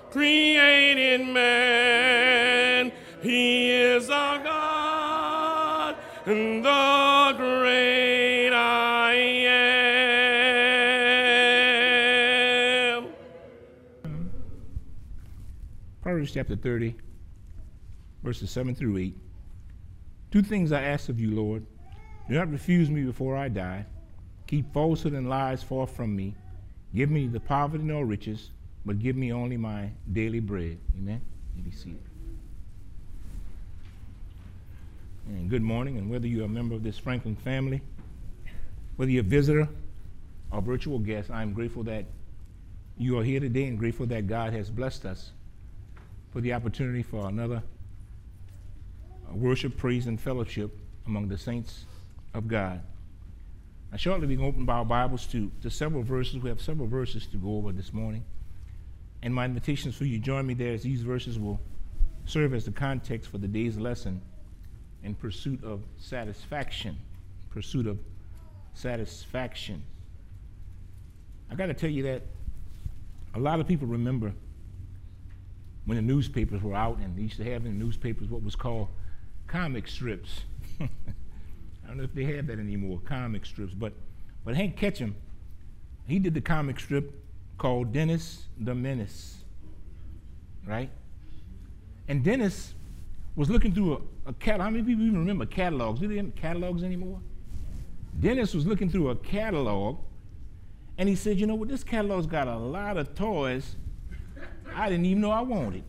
created man. He is our God, and the great I am. Proverbs chapter 30, verses 7 through 8. Two things I ask of you, Lord. Do not refuse me before I die. Keep falsehood and lies far from me. Give me the poverty nor riches, but give me only my daily bread. Amen. You be seated. And good morning, and whether you're a member of this Franklin family, whether you're a visitor or virtual guest, I'm grateful that you are here today and grateful that God has blessed us for the opportunity for another worship, praise, and fellowship among the saints of God. Now, shortly we can open our Bibles to several verses. We have several verses to go over this morning. And my invitation is for you to join me there, as these verses will serve as the context for the day's lesson in pursuit of satisfaction. Pursuit of satisfaction. I got to tell you that a lot of people remember when the newspapers were out, and they used to have in the newspapers what was called comic strips. I don't know if they have that anymore, comic strips. But Hank Ketchum, he did the comic strip called Dennis the Menace, right? And Dennis was looking through a catalog. How many people even remember catalogs? Do they have catalogs anymore? Dennis was looking through a catalog, and he said, you know what, this catalog's got a lot of toys I didn't even know I wanted.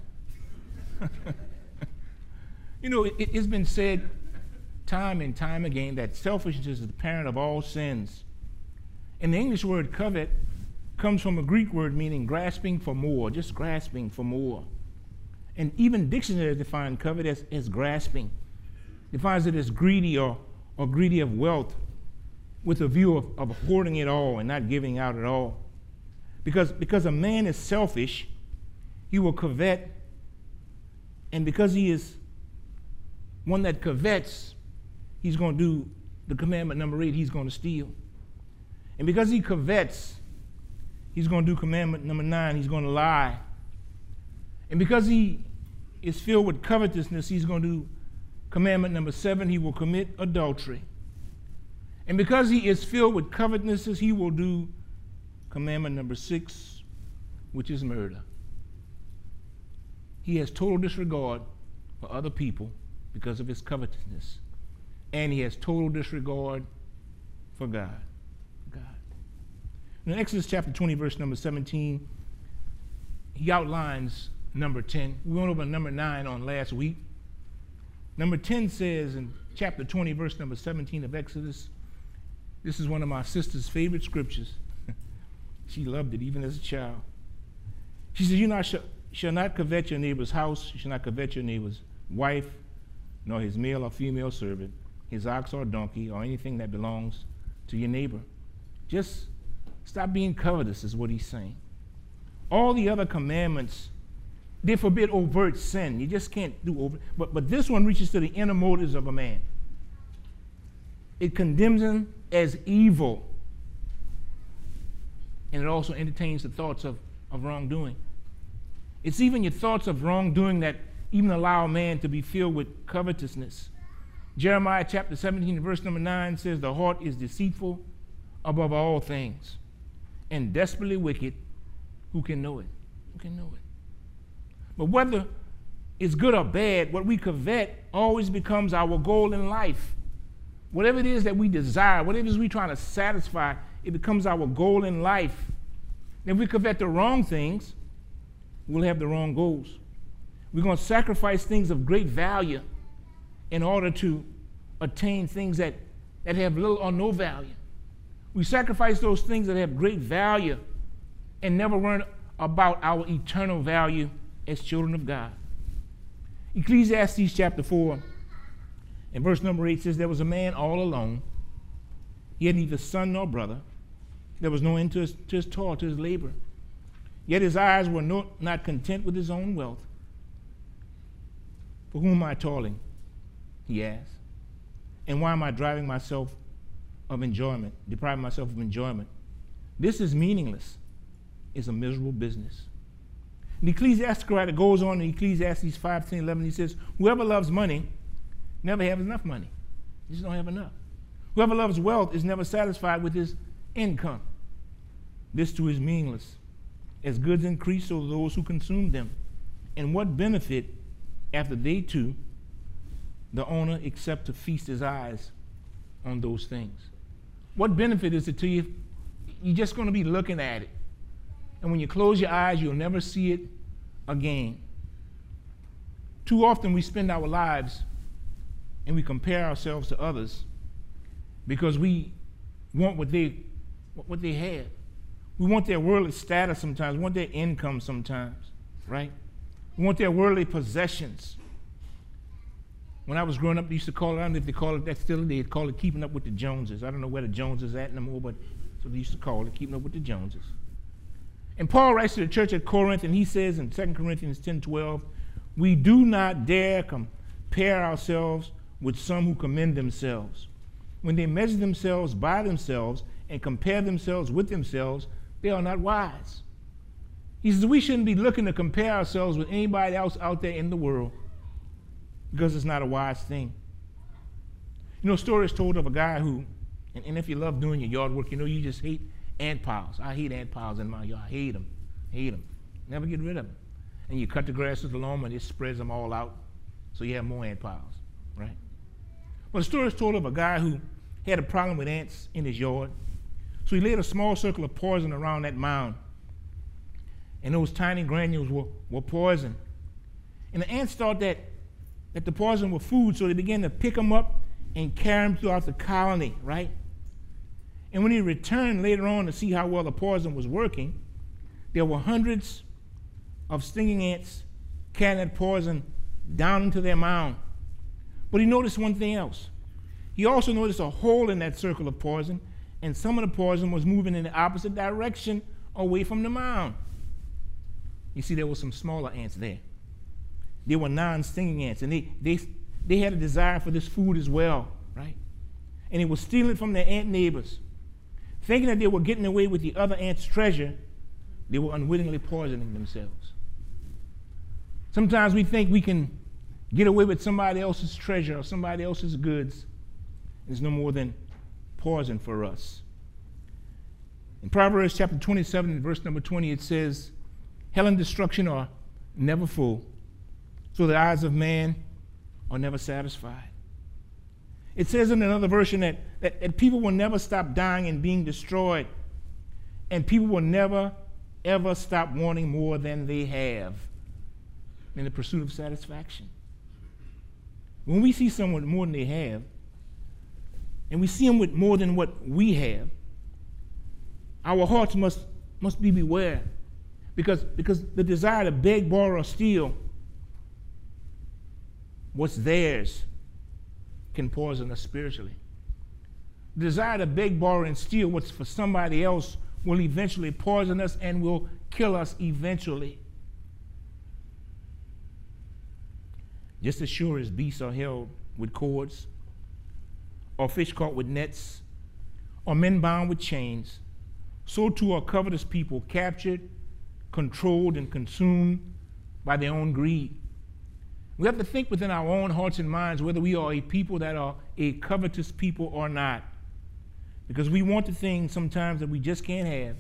You know, it's been said time and time again that selfishness is the parent of all sins. And the English word covet comes from a Greek word meaning grasping for more, just grasping for more. And even dictionaries define covet as grasping. Defines it as greedy or greedy of wealth with a view of hoarding it all and not giving out at all. Because a man is selfish, he will covet, and because he is one that covets, he's going to do the commandment number 8, he's going to steal. And because he covets, he's going to do commandment number 9, he's going to lie. And because he is filled with covetousness, he's going to do commandment number 7, he will commit adultery. And because he is filled with covetousness, he will do commandment number 6, which is murder. He has total disregard for other people because of his covetousness. And he has total disregard for God. In Exodus chapter 20, verse number 17, he outlines number 10. We went over number 9 on last week. Number 10 says in chapter 20, verse number 17 of Exodus, this is one of my sister's favorite scriptures. She loved it even as a child. She says, you shall not covet your neighbor's house, you shall not covet your neighbor's wife, nor his male or female servant, his ox or donkey, or anything that belongs to your neighbor. Just stop being covetous is what he's saying. All the other commandments, they forbid overt sin. You just can't do overt. But this one reaches to the inner motives of a man. It condemns him as evil. And it also entertains the thoughts of wrongdoing. It's even your thoughts of wrongdoing that even allow a man to be filled with covetousness. Jeremiah chapter 17, verse number 9 says, the heart is deceitful above all things and desperately wicked. Who can know it? Who can know it? But whether it's good or bad, what we covet always becomes our goal in life. Whatever it is that we desire, whatever it is we're trying to satisfy, it becomes our goal in life. And if we covet the wrong things, we'll have the wrong goals. We're going to sacrifice things of great value in order to attain things that have little or no value. We sacrifice those things that have great value and never learn about our eternal value as children of God. Ecclesiastes chapter 4 and verse number 8 says, there was a man all alone. He had neither son nor brother. There was no end to his toil, to his labor. Yet his eyes were not content with his own wealth. For whom am I toiling? He asked. And why am I depriving myself of enjoyment? This is meaningless. It's a miserable business. The Ecclesiastic writer goes on in Ecclesiastes 5:10-11. He says, whoever loves money never has enough money. You just don't have enough. Whoever loves wealth is never satisfied with his income. This too is meaningless. As goods increase, so do those who consume them. And what benefit after they too, the owner, except to feast his eyes on those things? What benefit is it to you? You're just going to be looking at it. And when you close your eyes, you'll never see it again. Too often we spend our lives and we compare ourselves to others because we want what they have. We want their worldly status sometimes. We want their income sometimes, right? We want their worldly possessions. When I was growing up, they used to call it, I don't know if they call it that still, they'd call it keeping up with the Joneses. I don't know where the Joneses at anymore, but so they used to call it keeping up with the Joneses. And Paul writes to the church at Corinth, and he says in 2 Corinthians 10:12, we do not dare compare ourselves with some who commend themselves. When they measure themselves by themselves and compare themselves with themselves, they are not wise. He says we shouldn't be looking to compare ourselves with anybody else out there in the world because it's not a wise thing. You know, stories told of a guy who, and if you love doing your yard work, you know you just hate ant piles. I hate ant piles in my yard. I hate them. Never get rid of them. And you cut the grass with the lawnmower and it spreads them all out so you have more ant piles, right? Well, the story is told of a guy who had a problem with ants in his yard. So he laid a small circle of poison around that mound. And those tiny granules were poison. And the ants thought that the poison were food, so they began to pick them up and carry them throughout the colony, right? And when he returned later on to see how well the poison was working, there were hundreds of stinging ants carrying that poison down into their mound. But he noticed one thing else. He also noticed a hole in that circle of poison, and some of the poison was moving in the opposite direction away from the mound. You see, there were some smaller ants there. They were non-stinging ants, and they had a desire for this food as well, right? And they were stealing from their ant neighbors. Thinking that they were getting away with the other ants' treasure, they were unwittingly poisoning themselves. Sometimes we think we can get away with somebody else's treasure or somebody else's goods. It's no more than poison for us. In Proverbs chapter 27, verse number 20, it says, hell and destruction are never full, so the eyes of man are never satisfied. It says in another version that people will never stop dying and being destroyed, and people will never, ever stop wanting more than they have in the pursuit of satisfaction. When we see someone with more than they have, and we see them with more than what we have, our hearts must be beware, because the desire to beg, borrow, or steal what's theirs can poison us spiritually. The desire to beg, borrow, and steal what's for somebody else will eventually poison us and will kill us eventually. Just as sure as beasts are held with cords, or fish caught with nets, or men bound with chains, so too are covetous people captured, controlled, and consumed by their own greed. We have to think within our own hearts and minds whether we are a people that are a covetous people or not. Because we want the things sometimes that we just can't have,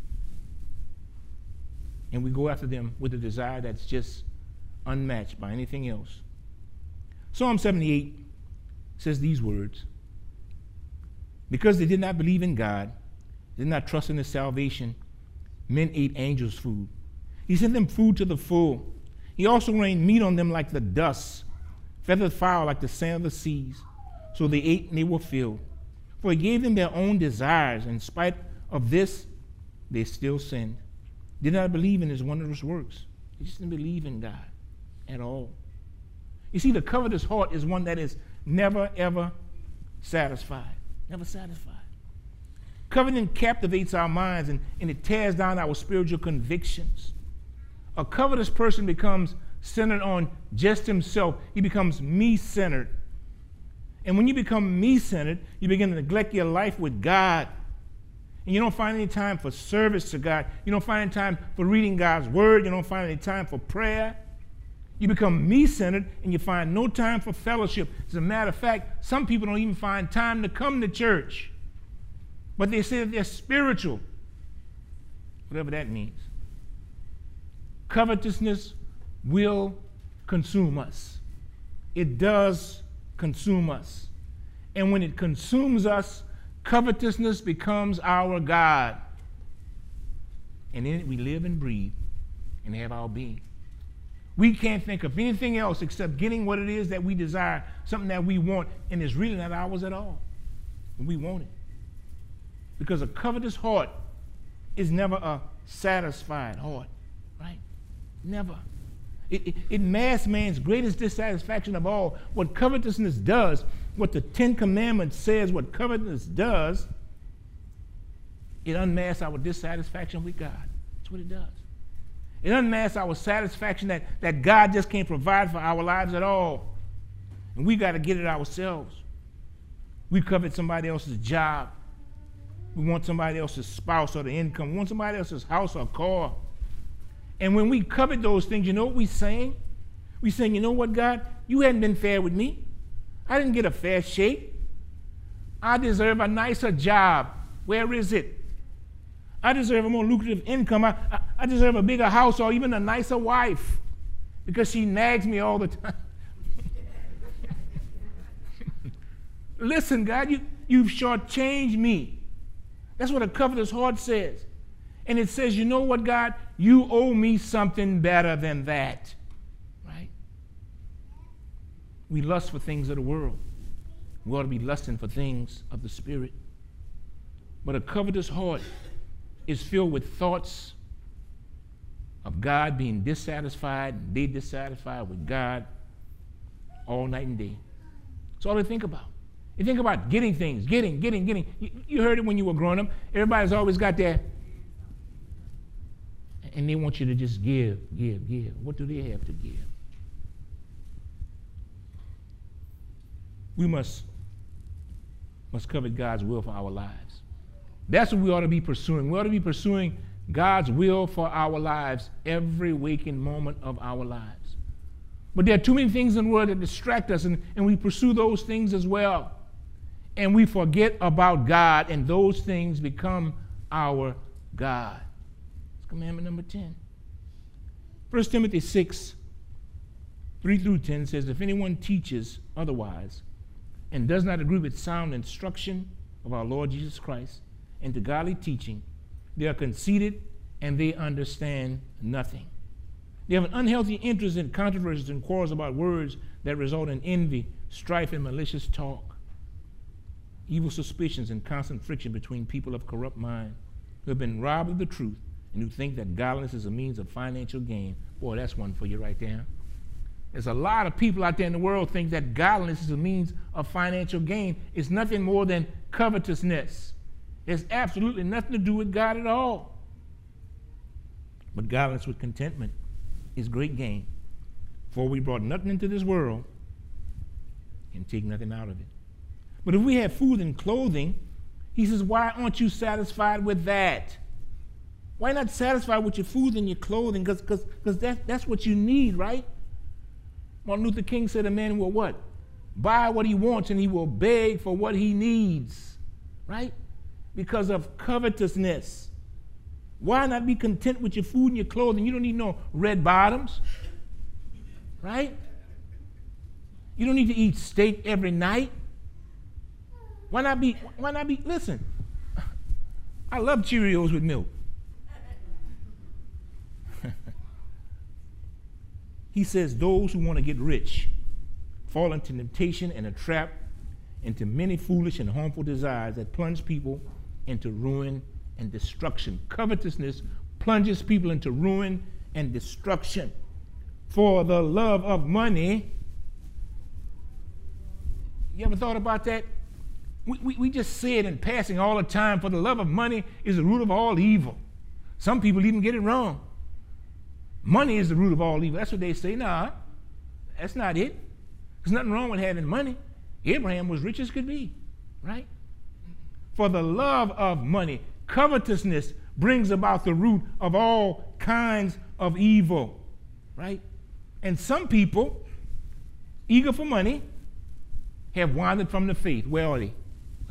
and we go after them with a desire that's just unmatched by anything else. Psalm 78 says these words: because they did not believe in God, did not trust in his salvation, men ate angels' food. He sent them food to the full. He also rained meat on them like the dust, feathered fowl like the sand of the seas. So they ate and they were filled. For he gave them their own desires. In spite of this, they still sinned. Did not believe in his wondrous works. They just didn't believe in God at all. You see, the covetous heart is one that is never, ever satisfied. Never satisfied. Coveting captivates our minds and it tears down our spiritual convictions. A covetous person becomes centered on just himself. He becomes me-centered. And when you become me-centered, you begin to neglect your life with God. and you don't find any time for service to God, you don't find any time for reading God's word, you don't find any time for prayer, you become me-centered and you find no time for fellowship. As a matter of fact, some people don't even find time to come to church, but they say that they're spiritual, whatever that means. Covetousness will consume us. It does consume us. And when it consumes us, covetousness becomes our God. And in it we live and breathe and have our being. We can't think of anything else except getting what it is that we desire, something that we want, and it's really not ours at all. And we want it. Because a covetous heart is never a satisfied heart, right? Never. It masks man's greatest dissatisfaction of all. What covetousness does, what the Ten Commandments says, what covetousness does, it unmasks our dissatisfaction with God. That's what it does. It unmasks our satisfaction that God just can't provide for our lives at all. And we got to get it ourselves. We covet somebody else's job. We want somebody else's spouse or the income. We want somebody else's house or car. And when we covet those things, you know what we're saying? We're saying, you know what, God? You hadn't been fair with me. I didn't get a fair shake. I deserve a nicer job. Where is it? I deserve a more lucrative income. I deserve a bigger house or even a nicer wife because she nags me all the time. Listen, God, you've shortchanged me. That's what a covetous heart says. And it says, you know what, God? You owe me something better than that. Right? We lust for things of the world. We ought to be lusting for things of the Spirit. But a covetous heart is filled with thoughts of God being dissatisfied, and they dissatisfied with God all night and day. That's all they think about. You think about getting things, getting. You heard it when you were growing up. Everybody's always got their, and they want you to just give. What do they have to give? We must covet God's will for our lives. That's what we ought to be pursuing. We ought to be pursuing God's will for our lives every waking moment of our lives. But there are too many things in the world that distract us, and we pursue those things as well. And we forget about God, and those things become our God. That's commandment number 10. 1 Timothy 6, 3 through 10 says, if anyone teaches otherwise and does not agree with sound instruction of our Lord Jesus Christ and to godly teaching, they are conceited and they understand nothing. They have an unhealthy interest in controversies and quarrels about words that result in envy, strife, and malicious talk. Evil suspicions and constant friction between people of corrupt mind who have been robbed of the truth and who think that godliness is a means of financial gain. Boy, that's one for you right there. There's a lot of people out there in the world think that godliness is a means of financial gain. It's nothing more than covetousness. It's absolutely nothing to do with God at all. But godliness with contentment is great gain. For we brought nothing into this world and take nothing out of it. But if we have food and clothing, he says, why aren't you satisfied with that? Why not satisfied with your food and your clothing? Because that's what you need, right? Martin Luther King said a man will what? Buy what he wants and he will beg for what he needs, right? Because of covetousness. Why not be content with your food and your clothing? You don't need no red bottoms, right? You don't need to eat steak every night. Why not be, listen, I love Cheerios with milk. He says those who want to get rich fall into temptation and a trap, into many foolish and harmful desires that plunge people into ruin and destruction. Covetousness plunges people into ruin and destruction. For the love of money, you ever thought about that? We just say it in passing all the time. For the love of money is the root of all evil. Some people even get it wrong. Money is the root of all evil. That's what they say. Nah, that's not it. There's nothing wrong with having money. Abraham was rich as could be, right? For the love of money. Covetousness brings about the root of all kinds of evil, right? And some people, eager for money, have wandered from the faith. Where are they?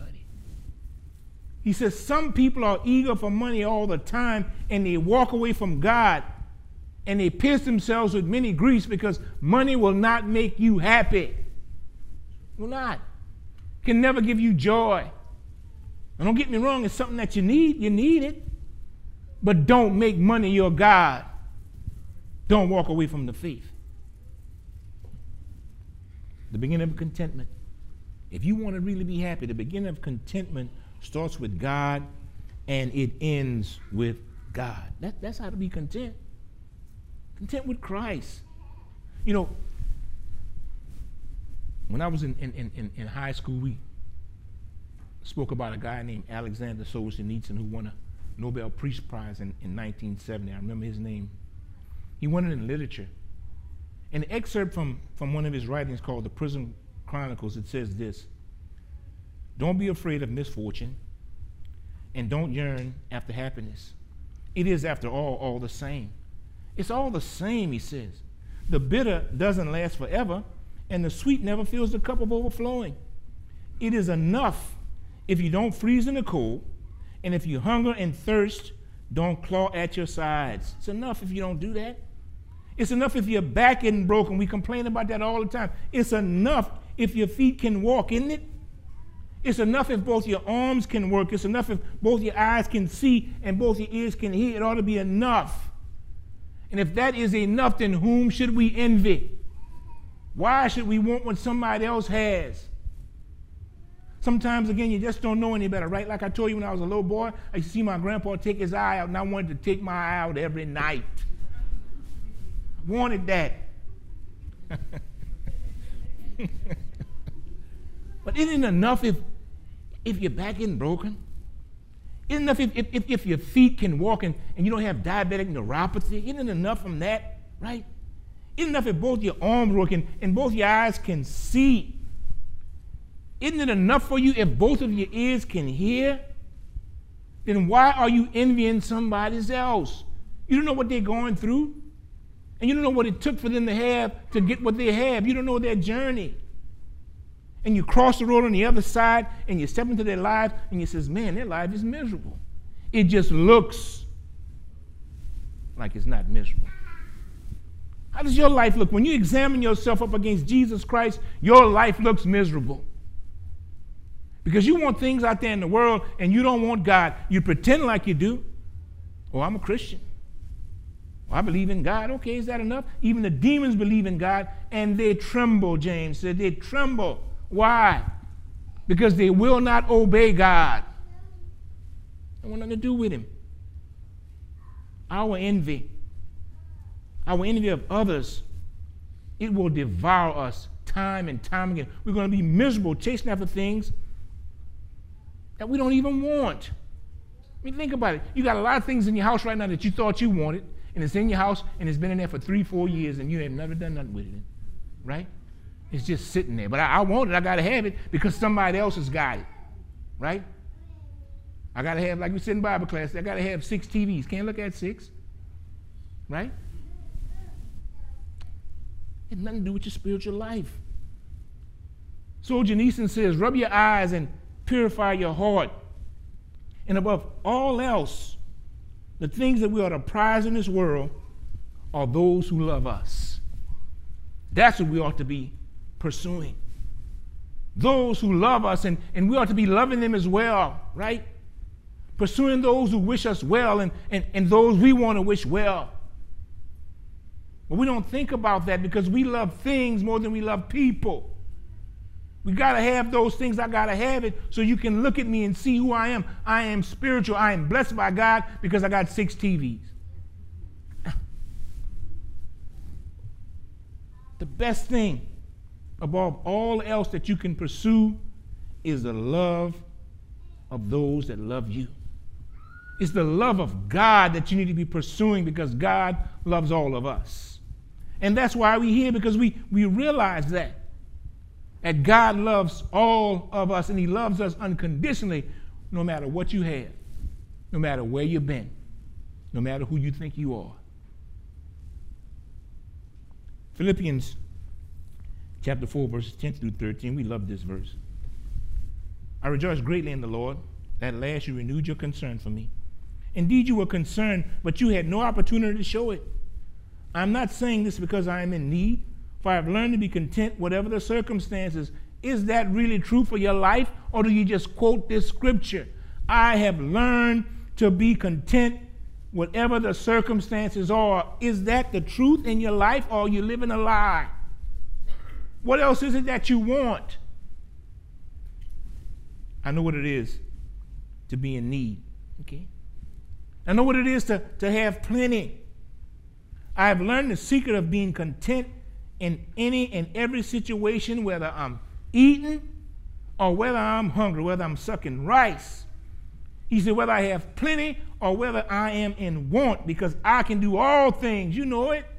He says some people are eager for money all the time, and they walk away from God, and they pierce themselves with many griefs because money will not make you happy. Will not. Can never give you joy. And don't get me wrong, it's something that you need it. But don't make money your God. Don't walk away from the faith. The beginning of contentment. If you want to really be happy, the beginning of contentment starts with God and it ends with God. That's how to be content. Content with Christ. You know, when I was in high school, we spoke about a guy named Alexander Solzhenitsyn who won a Nobel Peace Prize in 1970. I remember his name. He won it in literature. An excerpt from one of his writings called The Prison Chronicles, it says this: don't be afraid of misfortune, and don't yearn after happiness. It is, after all the same. It's all the same, he says. The bitter doesn't last forever, and the sweet never fills the cup of overflowing. It is enough if you don't freeze in the cold, and if you hunger and thirst, don't claw at your sides. It's enough if you don't do that. It's enough if your back isn't broken. We complain about that all the time. It's enough if your feet can walk, isn't it? It's enough if both your arms can work. It's enough if both your eyes can see and both your ears can hear. It ought to be enough. And if that is enough, then whom should we envy? Why should we want what somebody else has? Sometimes, again, you just don't know any better, right? Like I told you when I was a little boy, I used to see my grandpa take his eye out, and I wanted to take my eye out every night. I wanted that. But isn't it enough if your back isn't broken? Isn't it enough if your feet can walk and you don't have diabetic neuropathy? Isn't it enough from that, right? Isn't it enough if both your arms work and both your eyes can see? Isn't it enough for you if both of your ears can hear? Then why are you envying somebody else? You don't know what they're going through, and you don't know what it took for them to have to get what they have. You don't know their journey. And you cross the road on the other side, and you step into their lives, and you says, man, their life is miserable. It just looks like it's not miserable. How does your life look? When you examine yourself up against Jesus Christ, your life looks miserable. Because you want things out there in the world, and you don't want God. You pretend like you do. Oh, I'm a Christian. Well, I believe in God. Okay, is that enough? Even the demons believe in God, and they tremble, James said. They tremble. Why? Because they will not obey God. They want nothing to do with him. Our envy of others, it will devour us time and time again. We're going to be miserable chasing after things that we don't even want. I mean, think about it. You got a lot of things in your house right now that you thought you wanted, and it's in your house, and it's been in there for 3-4 years, and you have never done nothing with it, right? It's just sitting there. But I want it. I got to have it because somebody else has got it, right? I got to have, like we said in Bible class, I got to have 6 TVs. Can't look at 6, right? It has nothing to do with your spiritual life. Solzhenitsyn says, rub your eyes and purify your heart. And above all else, the things that we ought to prize in this world are those who love us. That's what we ought to be pursuing. Those who love us, and we ought to be loving them as well, right? Pursuing those who wish us well and those we want to wish well. But we don't think about that because we love things more than we love people. We got to have those things. I got to have it so you can look at me and see who I am. I am spiritual. I am blessed by God because I got 6 TVs. The best thing above all else that you can pursue is the love of those that love you. It's the love of God that you need to be pursuing because God loves all of us. And that's why we're here, because we realize that God loves all of us, and he loves us unconditionally no matter what you have. no matter where you've been, no matter who you think you are. Philippians chapter 4, verses 10 through 13, we love this verse. I rejoice greatly in the Lord that at last you renewed your concern for me. Indeed, you were concerned, but you had no opportunity to show it. I'm not saying this because I am in need, for I have learned to be content whatever the circumstances. Is that really true for your life, or do you just quote this scripture? I have learned to be content whatever the circumstances are. Is that the truth in your life, or are you living a lie? What else is it that you want? I know what it is to be in need. Okay? I know what it is to have plenty. I have learned the secret of being content in any and every situation, whether I'm eating or whether I'm hungry, whether I'm sucking rice. He said, whether I have plenty or whether I am in want, because I can do all things. You know it.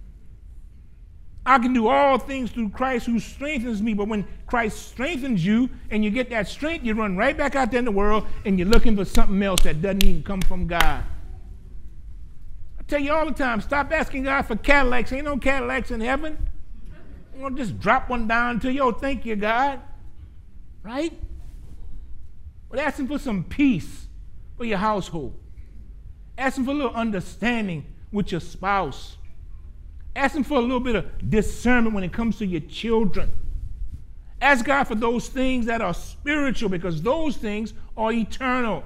I can do all things through Christ who strengthens me. But when Christ strengthens you and you get that strength, you run right back out there in the world and you're looking for something else that doesn't even come from God. I tell you all the time, stop asking God for Cadillacs. Ain't no Cadillacs in heaven. You want to just drop one down to you. Oh, thank you, God. Right? But ask him for some peace for your household. Ask him for a little understanding with your spouse. Ask him for a little bit of discernment when it comes to your children. Ask God for those things that are spiritual, because those things are eternal.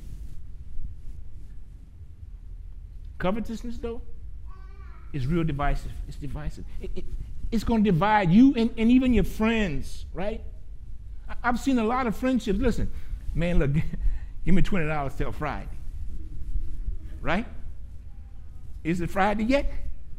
Covetousness, though, is real divisive. It's divisive. It's going to divide you and even your friends, right? I've seen a lot of friendships. Listen, man, look, give me $20 till Friday. Right? Is it Friday yet?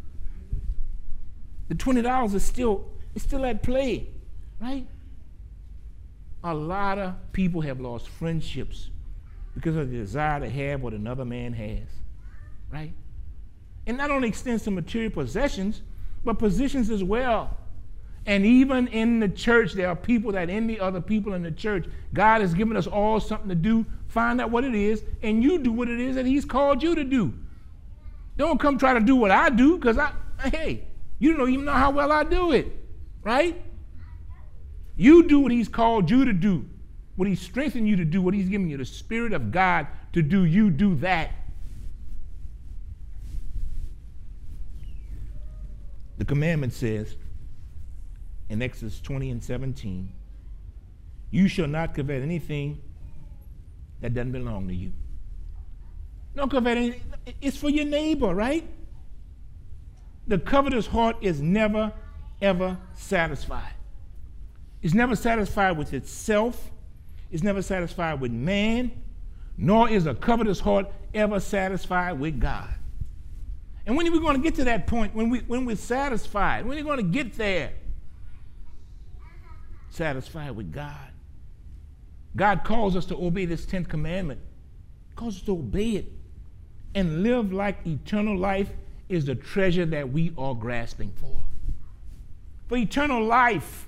The $20 is still at play, right? A lot of people have lost friendships because of the desire to have what another man has, right? And not only extends to material possessions, but positions as well. And even in the church, there are people that envy other people in the church. God has given us all something to do. Find out what it is, and you do what it is that he's called you to do. Don't come try to do what I do, because hey, you don't even know how well I do it, right? You do what he's called you to do, what he's strengthened you to do, what he's given you the Spirit of God to do. You do that. The commandment says in Exodus 20:17, you shall not covet anything that doesn't belong to you. Don't covet anything. It's for your neighbor, right? The covetous heart is never, ever satisfied. It's never satisfied with itself. It's never satisfied with man, nor is a covetous heart ever satisfied with God. And when are we going to get to that point, when we're satisfied? When are we going to get there? Satisfied with God. God calls us to obey this 10th commandment. He calls us to obey it and live like eternal life is the treasure that we are grasping for. For eternal life.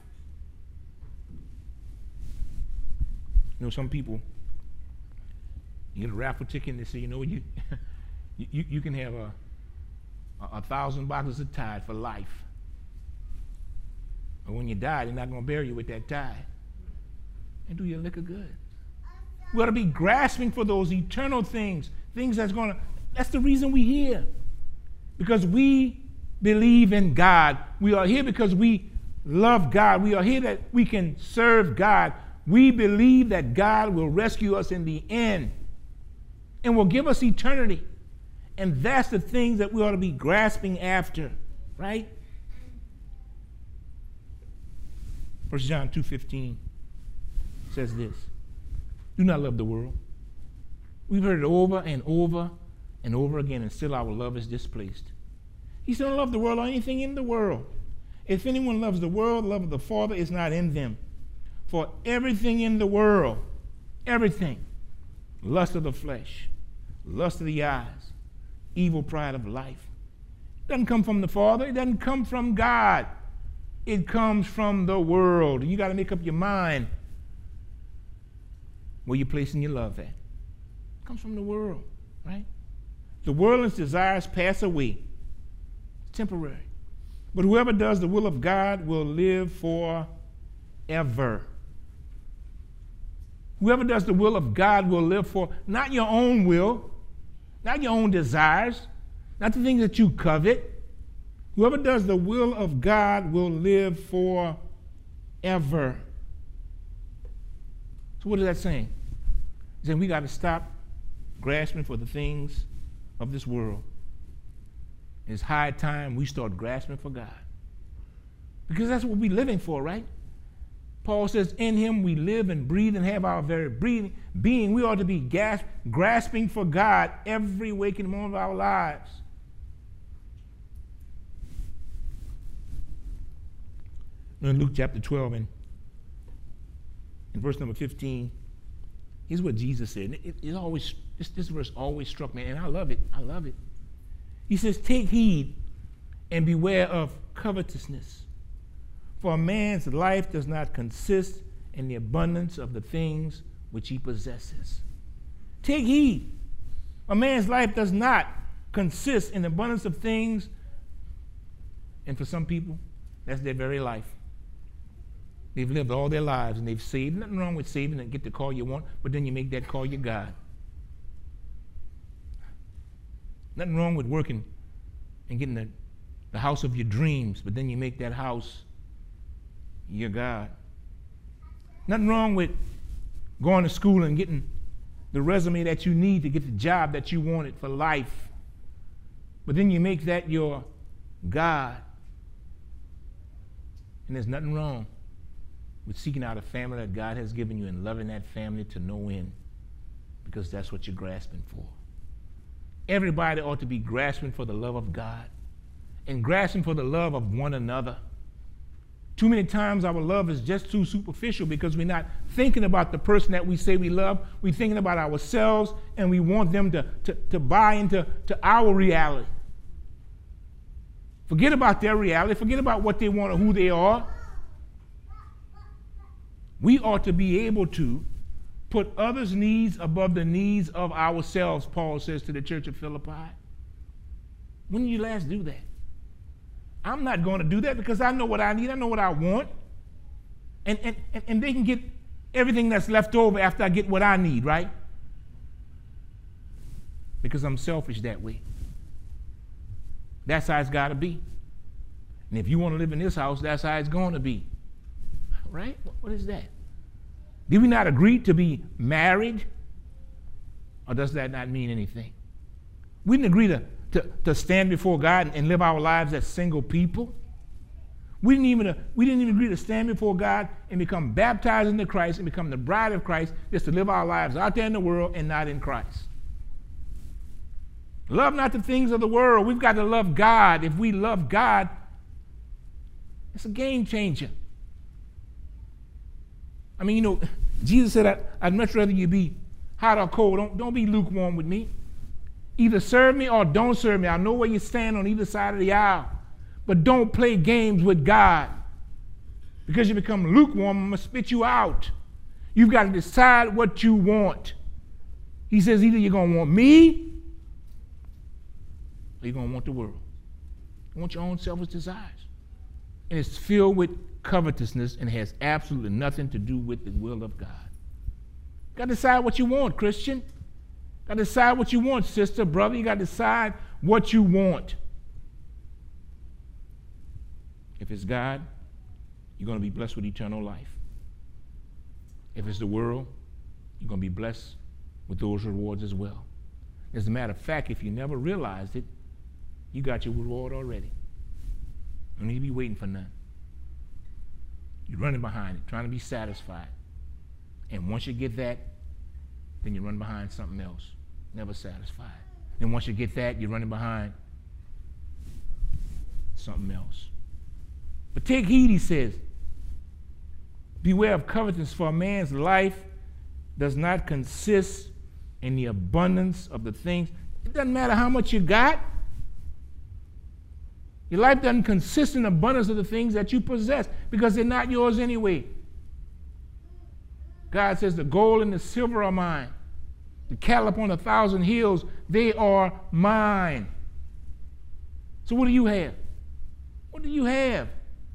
You know, some people, you get a raffle ticket and they say, you know, you can have 1,000 boxes of tithe for life. But when you die, they're not going to bury you with that tithe. And do your liquor good. We ought to be grasping for those eternal things that's the reason we're here. Because we believe in God. We are here because we love God. We are here that we can serve God. We believe that God will rescue us in the end and will give us eternity. And that's the things that we ought to be grasping after, right? 1 John 2:15 says this: do not love the world. We've heard it over and over and over again, and still our love is displaced. He said, don't love the world or anything in the world. If anyone loves the world, the love of the Father is not in them. For everything in the world, everything, lust of the flesh, lust of the eyes, evil pride of life, doesn't come from the Father. It doesn't come from God. It comes from the world. You got to make up your mind where you're placing your love at. It comes from the world, right? The world's desires pass away. It's temporary. But whoever does the will of God will live forever. Whoever does the will of God will live for, not your own will, not your own desires, not the things that you covet. Whoever does the will of God will live forever. So what is that saying? It's saying we got to stop grasping for the things of this world. It's high time we start grasping for God. Because that's what we're living for, right? Paul says, in him we live and breathe and have our very being. We ought to be grasping for God every waking moment of our lives. In Luke chapter 12 and in verse number 15, here's what Jesus said. This verse always struck me, and I love it. I love it. He says, take heed and beware of covetousness. For a man's life does not consist in the abundance of the things which he possesses. Take heed. A man's life does not consist in the abundance of things. And for some people, that's their very life. They've lived all their lives and they've saved. Nothing wrong with saving and get the car you want, but then you make that car your God. Nothing wrong with working and getting the house of your dreams, but then you make that house your God. Nothing wrong with going to school and getting the resume that you need to get the job that you wanted for life, but then you make that your God. And there's nothing wrong with seeking out a family that God has given you and loving that family to no end, because that's what you're grasping for. Everybody ought to be grasping for the love of God and grasping for the love of one another. Too many times our love is just too superficial because we're not thinking about the person that we say we love. We're thinking about ourselves, and we want them to buy into our reality. Forget about their reality. Forget about what they want or who they are. We ought to be able to put others' needs above the needs of ourselves, Paul says to the church of Philippi. When did you last do that? I'm not going to do that because I know what I need. I know what I want. And they can get everything that's left over after I get what I need, right? Because I'm selfish that way. That's how it's got to be. And if you want to live in this house, that's how it's going to be. Right? What is that? Did we not agree to be married? Or does that not mean anything? We didn't agree to stand before God and live our lives as single people. We didn't even agree to stand before God and become baptized into Christ and become the bride of Christ, just to live our lives out there in the world and not in Christ. Love not the things of the world. We've got to love God. If we love God, it's a game changer. I mean, Jesus said, I'd much rather you be hot or cold. Don't be lukewarm with me. Either serve me or don't serve me. I know where you stand on either side of the aisle. But don't play games with God. Because you become lukewarm, I'm going to spit you out. You've got to decide what you want. He says either you're going to want me or you're going to want the world. You want your own selfish desires. And it's filled with covetousness and has absolutely nothing to do with the will of God. You got to decide what you want, Christian. You got to decide what you want, sister, brother. You got to decide what you want. If it's God, you're going to be blessed with eternal life. If it's the world, you're going to be blessed with those rewards as well. As a matter of fact, if you never realized it, you got your reward already. You don't need to be waiting for none. You're running behind it, trying to be satisfied. And once you get that, then you run behind something else, never satisfied. Then once you get that, you're running behind something else. But take heed, he says. Beware of covetousness, for a man's life does not consist in the abundance of the things. It doesn't matter how much you got. Your life doesn't consist in the abundance of the things that you possess because they're not yours anyway. God says the gold and the silver are mine. the cattle upon 1,000 hills, they are mine. So what do you have? What do you have?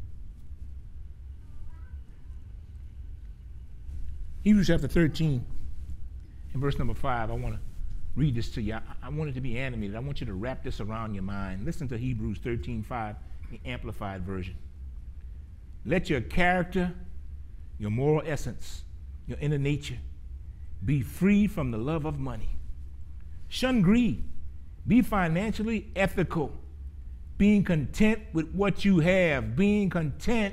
Hebrews chapter 13 and verse number 5. I want to read this to you. I want it to be animated. I want you to wrap this around your mind. Listen to Hebrews 13:5, the Amplified Version. Let your character, your moral essence, your inner nature be free from the love of money. Shun greed. Be financially ethical. Being content with what you have. Being content.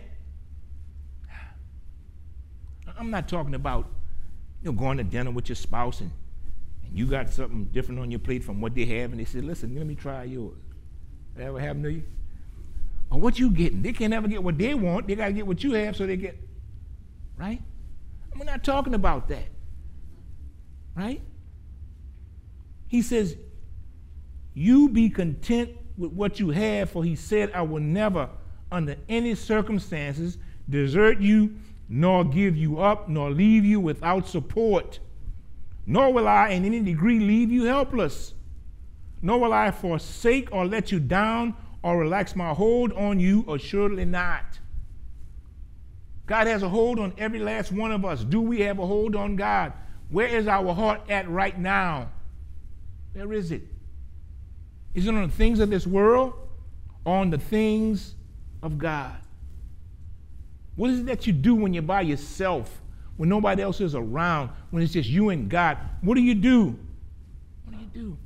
I'm not talking about going to dinner with your spouse and you got something different on your plate from what they have, and they said, listen, let me try yours. That ever happen to you? Or what you getting? They can't ever get what they want. They got to get what you have so they get, right? We're not talking about that, right? He says, you be content with what you have, for he said, I will never, under any circumstances, desert you, nor give you up, nor leave you without support. Nor will I in any degree leave you helpless. Nor will I forsake or let you down or relax my hold on you, assuredly not. God has a hold on every last one of us. Do we have a hold on God? Where is our heart at right now? Where is it? Is it on the things of this world or on the things of God? What is it that you do when you're by yourself, when nobody else is around, when it's just you and God? What do you do? What do you do?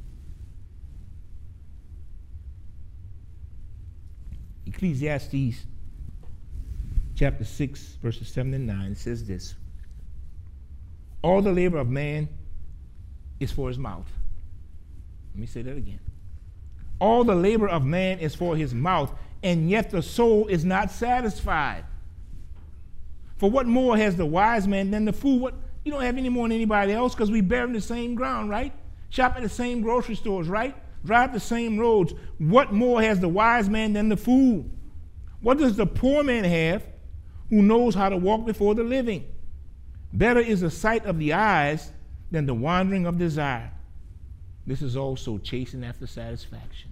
Ecclesiastes chapter 6, verses 7 and 9 says this. All the labor of man is for his mouth. Let me say that again. All the labor of man is for his mouth, and yet the soul is not satisfied. For what more has the wise man than the fool? What, you don't have any more than anybody else because we bear in the same ground, right? Shop at the same grocery stores, right? Drive the same roads. What more has the wise man than the fool? What does the poor man have who knows how to walk before the living? Better is the sight of the eyes than the wandering of desire. This is also chasing after satisfaction.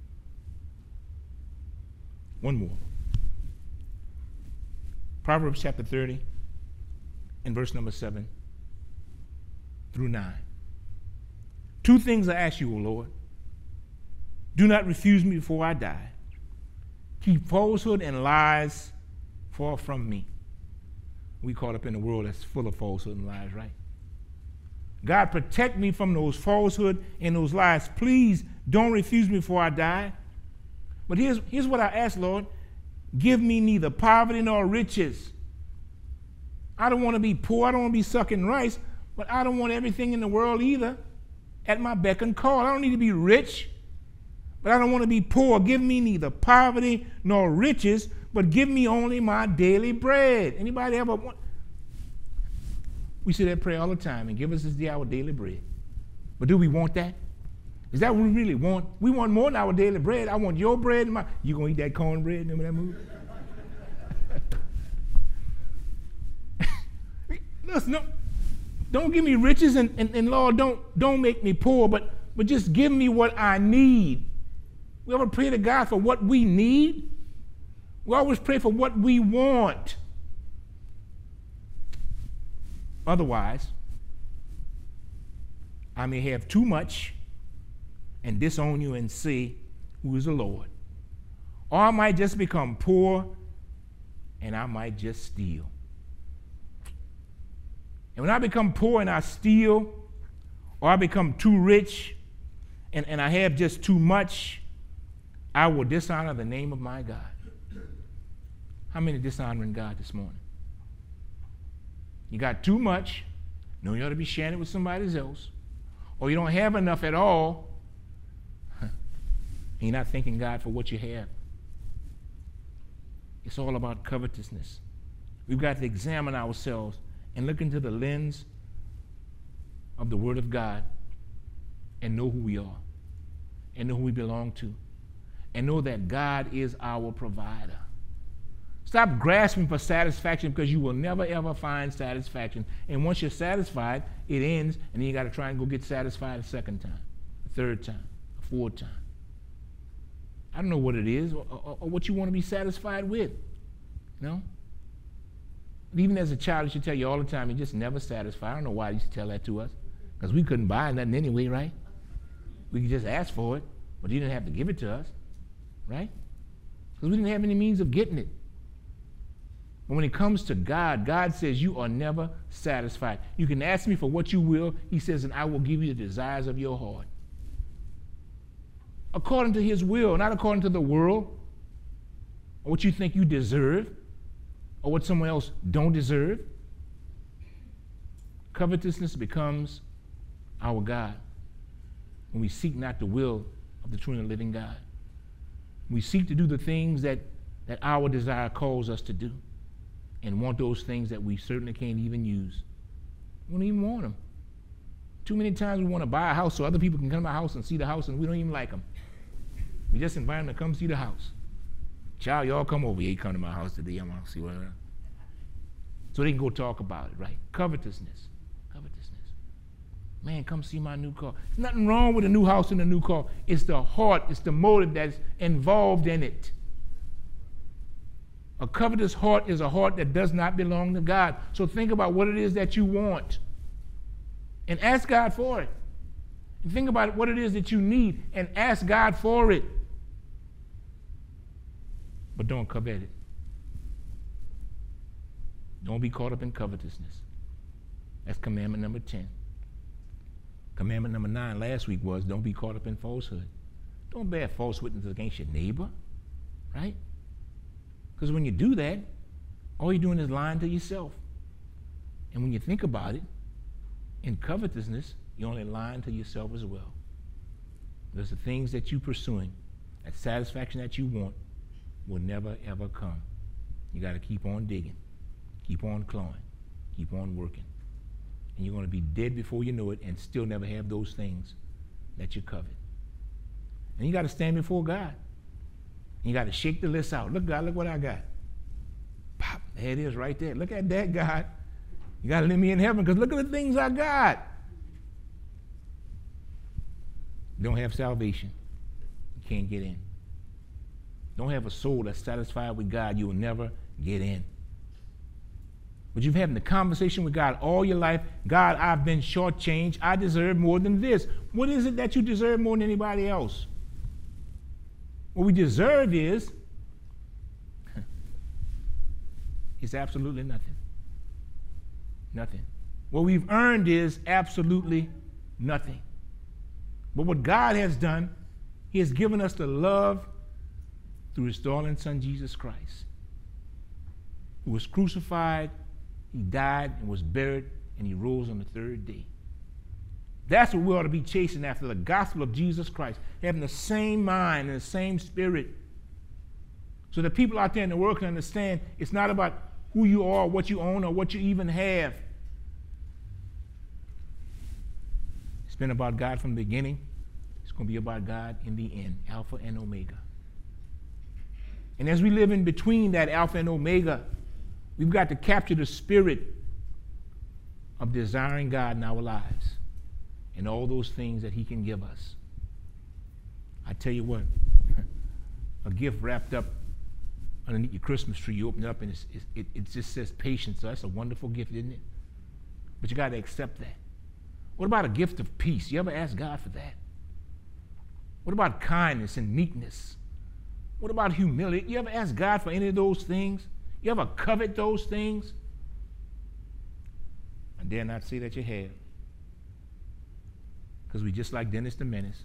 One more. Proverbs chapter 30 and verse number 7 through 9. Two things I ask you, O Lord. Do not refuse me before I die. Keep falsehood and lies far from me. We caught up in a world that's full of falsehood and lies, right? God, protect me from those falsehood and those lies. Please don't refuse me before I die. But here's what I ask, Lord. Give me neither poverty nor riches. I don't want to be poor. I don't want to be sucking rice, but I don't want everything in the world either at my beck and call. I don't need to be rich, but I don't want to be poor. Give me neither poverty nor riches, but give me only my daily bread. Anybody ever want? We say that prayer all the time, and give us this day our daily bread. But do we want that? Is that what we really want? We want more than our daily bread. I want your bread and my. You gonna eat that cornbread? Remember that movie? Listen, no, don't give me riches, and Lord, don't make me poor, but just give me what I need. We ever pray to God for what we need? We always pray for what we want. Otherwise, I may have too much and disown you and say, who is the Lord? Or I might just become poor and I might just steal. And when I become poor and I steal, or I become too rich and I have just too much, I will dishonor the name of my God. How many dishonoring God this morning? You got too much, know you ought to be sharing it with somebody else, or you don't have enough at all, and you're not thanking God for what you have. It's all about covetousness. We've got to examine ourselves and look into the lens of the Word of God and know who we are and know who we belong to and know that God is our provider. Stop grasping for satisfaction, because you will never, ever find satisfaction. And once you're satisfied, it ends, and then you got to try and go get satisfied a second time, a third time, a fourth time. I don't know what it is or what you want to be satisfied with. You know? And even as a child, I used to tell you all the time, you're just never satisfied. I don't know why they used to tell that to us, because we couldn't buy nothing anyway, right? We could just ask for it, but you didn't have to give it to us, right? Because we didn't have any means of getting it. But when it comes to God, God says you are never satisfied. You can ask me for what you will, he says, and I will give you the desires of your heart. According to his will, not according to the world, or what you think you deserve, or what someone else don't deserve. Covetousness becomes our God when we seek not the will of the true and living God. We seek to do the things that our desire calls us to do, and want those things that we certainly can't even use. We don't even want them. Too many times we want to buy a house so other people can come to our house and see the house, and we don't even like them. We just invite them to come see the house. Child, y'all come over here. You come to my house today. I want to see what. So they can go talk about it, right? Covetousness. Covetousness. Man, come see my new car. There's nothing wrong with a new house and a new car. It's the heart, it's the motive that's involved in it. A covetous heart is a heart that does not belong to God. So think about what it is that you want and ask God for it. And think about what it is that you need and ask God for it. But don't covet it. Don't be caught up in covetousness. That's commandment number 10. Commandment number 9 last week was don't be caught up in falsehood. Don't bear false witness against your neighbor, right? Because when you do that, all you're doing is lying to yourself. And when you think about it, in covetousness, you're only lying to yourself as well. Because the things that you're pursuing, that satisfaction that you want, will never, ever come. You got to keep on digging, keep on clawing, keep on working. And you're going to be dead before you know it and still never have those things that you covet. And you got to stand before God. And you got to shake the list out. Look, God, look what I got. Pop, there it is right there. Look at that, God. You got to let me in heaven because look at the things I got. You don't have salvation. You can't get in. Don't have a soul that's satisfied with God. You will never get in. But you've having the conversation with God all your life. God, I've been shortchanged. I deserve more than this. What is it that you deserve more than anybody else? What we deserve is absolutely nothing. Nothing. What we've earned is absolutely nothing. But what God has done, he has given us the love through his darling son, Jesus Christ, who was crucified, he died and was buried, and he rose on the third day. That's what we ought to be chasing after, the gospel of Jesus Christ, having the same mind and the same spirit. So that people out there in the world can understand it's not about who you are, what you own, or what you even have. It's been about God from the beginning. It's going to be about God in the end, Alpha and Omega. And as we live in between that Alpha and Omega, we've got to capture the spirit of desiring God in our lives and all those things that he can give us. I tell you what, a gift wrapped up underneath your Christmas tree, you open it up and it just says patience. So that's a wonderful gift, isn't it? But you got to accept that. What about a gift of peace? You ever ask God for that? What about kindness and meekness? What about humility? You ever ask God for any of those things? You ever covet those things? I dare not say that you have. Because we just like Dennis the Menace.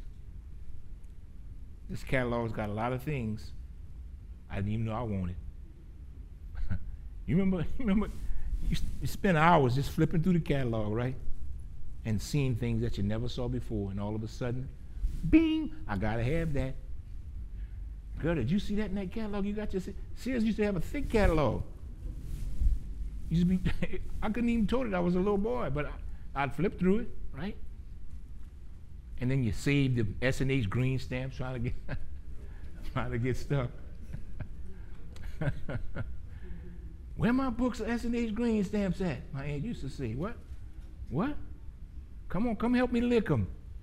This catalog's got a lot of things I didn't even know I wanted. You remember you spend hours just flipping through the catalog, right? And seeing things that you never saw before, and all of a sudden, bing, I gotta have that. Girl, did you see that in that catalog? You got your Sears used to have a thick catalog. Used to be, I couldn't even told it I was a little boy, but I'd flip through it, right? And then you save the S&H green stamps trying to get stuff. Where my books of S&H Green stamps at? My aunt used to say, what? What? Come on, come help me lick them.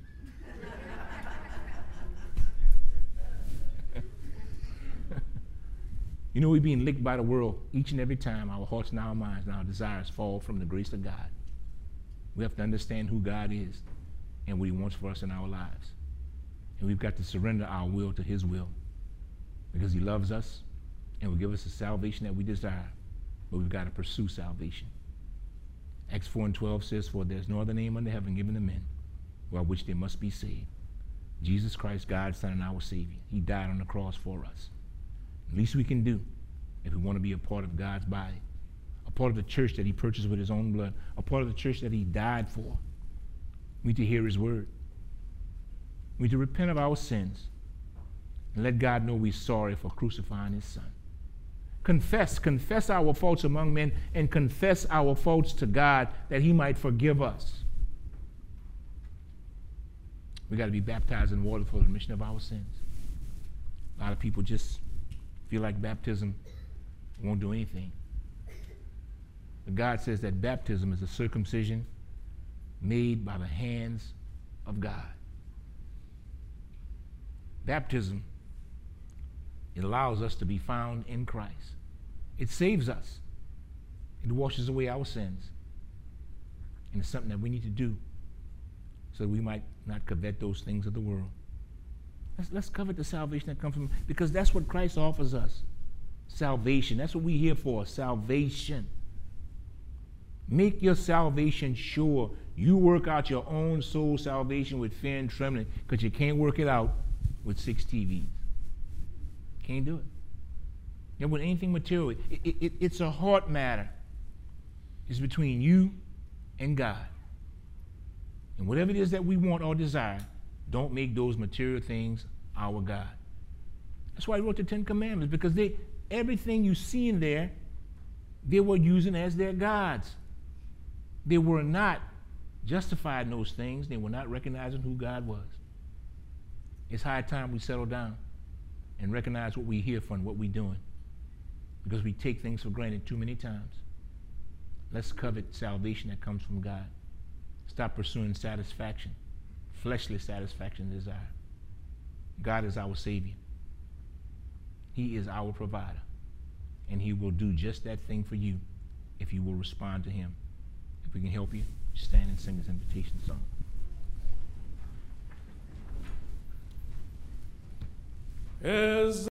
You know, we're being licked by the world each and every time our hearts and our minds and our desires fall from the grace of God. We have to understand who God is and what he wants for us in our lives. And we've got to surrender our will to his will because he loves us and will give us the salvation that we desire. But we've got to pursue salvation. Acts 4:12 says, for there's no other name under heaven given to men by which they must be saved. Jesus Christ, God's Son and our Savior. He died on the cross for us. The least we can do if we want to be a part of God's body, a part of the church that he purchased with his own blood, a part of the church that he died for. We need to hear his word. We need to repent of our sins and let God know we're sorry for crucifying his son. Confess our faults among men and confess our faults to God that he might forgive us. We got to be baptized in water for the remission of our sins. A lot of people just feel like baptism won't do anything. But God says that baptism is a circumcision made by the hands of God. Baptism, it allows us to be found in Christ. It saves us. It washes away our sins. And it's something that we need to do so that we might not covet those things of the world. Let's covet the salvation that comes from him, because that's what Christ offers us. Salvation. That's what we're here for. Salvation. Make your salvation sure. You work out your own soul salvation with fear and trembling, because you can't work it out with 6 TVs. Can't do it. Yeah, with anything material. It's a heart matter. It's between you and God. And whatever it is that we want or desire, don't make those material things our God. That's why he wrote the 10 Commandments, because everything you see in there, they were using as their gods. They were not justifying those things. They were not recognizing who God was. It's high time we settle down and recognize what we're here for and what we're doing, because we take things for granted too many times. Let's covet salvation that comes from God. Stop pursuing satisfaction, fleshly satisfaction and desire. God is our Savior. He is our provider. And he will do just that thing for you if you will respond to him. If we can help you, stand and sing this invitation song. As